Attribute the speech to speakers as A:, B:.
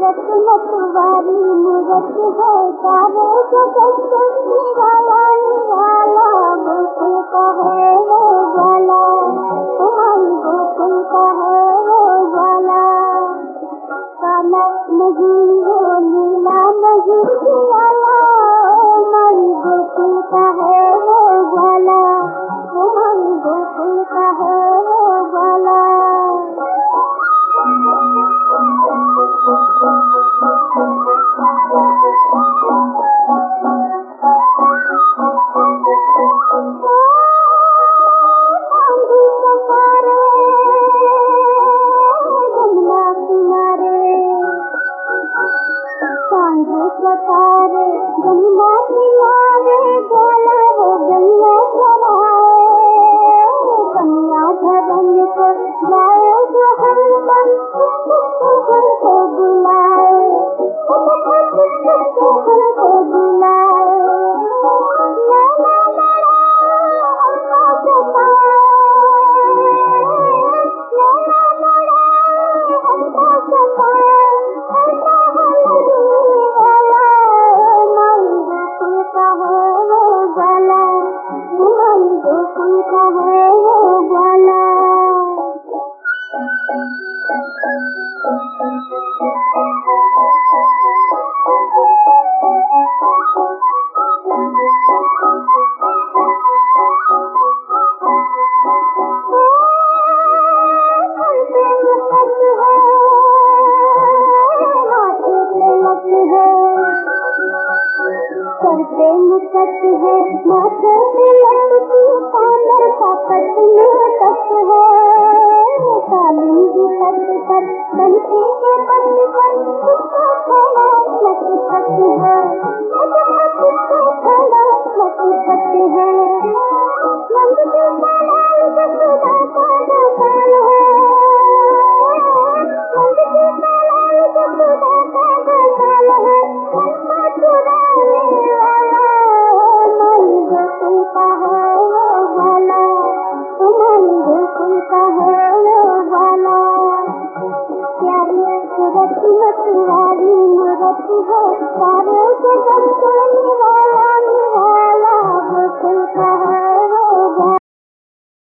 A: मूरत मतवारी मूरत है सारे जगत निराला निराला गोकुल का है वो ग्वाला हमारी गोकुल का है वो ग्वाला काला नहीं वो नीला नहीं वाला हमारी गोकुल का है वो ग्वाला हमारी गोकुल का है वो ग्वाला सतारे गंगा किनारे ग्वाला वो गंगा चढ़ाए कन्या धर्म को जाए जो हनुमान घर को बुलाए घर को बुलाए नाना लड़ा अम्मा सताए नाना लड़ा अम्मा सताए गोकुल का है वो ग्वाला करते मुकट है माथे पे लटकी कानर का पट में तट है कालिंदी पट पर बंसी के पट पर कुत्ता खड़ा लटपट है कुत्ता खड़ा लटपट है नंद की कलाई जसोदा का गोपाल है नंद की कलाई जसोदा का गोपाल है मनका चुराने वाला हमारी गोकुल का है वो ग्वाला हमारी गोकुल का है वो ग्वाला प्यारी सूरत मतवारी मूरत है सारे जगत निराला